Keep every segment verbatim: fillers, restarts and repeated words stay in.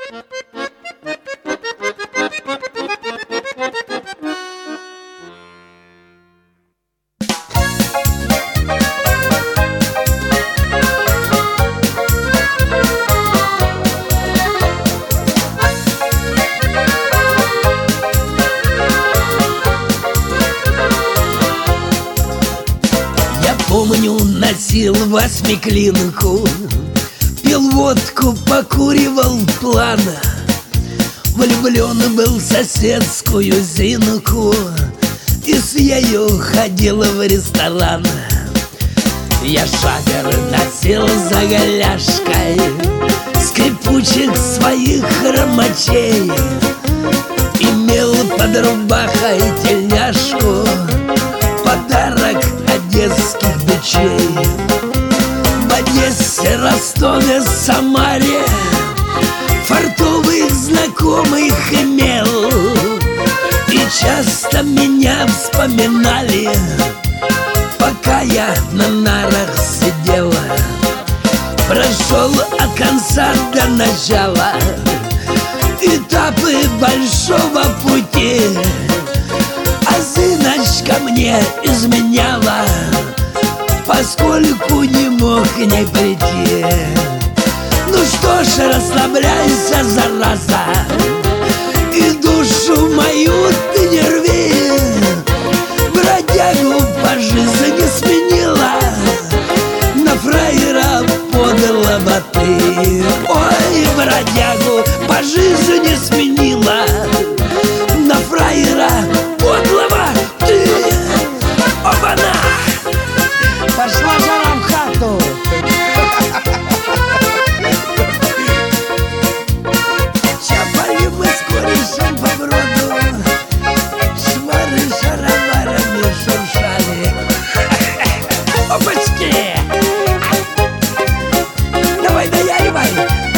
Помню, носил восьмиклинку, пил водку, покуривал плана. Влюблен был в соседскую Зинку и с ею ходил в ресторан. Я шагер носил за голяшкой скрипучих своих хромачей, имел под рубахой тельняшку, подарок одесских бичей. В Одессе, Ростове, Самаре фартовых знакомых имел, и часто меня вспоминали, пока я на нарах сидела. Прошел от конца до начала этапы большого пути, а Зиночка мне изменяла, поскольку не мог не прийти. Ну что ж, расслабляйся, зараза, и душу мою ты не рви. Бродягу по жизни сменила, на фраера подлого ты. Ой, бродягу по жизни сменила, на фраера подлого ты. Оба-на! Пошла жара в хату. Чапали мы с корешем по броду, шмары шароварами шуршали. Опачки! Давай, даяривай!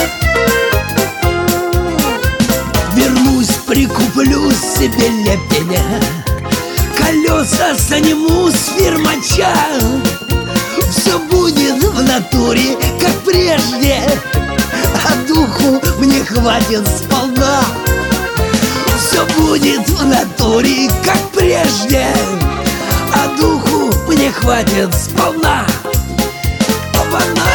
Вернусь, прикуплю себе лепеня, колеса сниму с фирмача. Все будет в натуре, как прежде, а духу мне хватит сполна. Все будет в натуре, как прежде, а духу мне хватит сполна. Оба-на!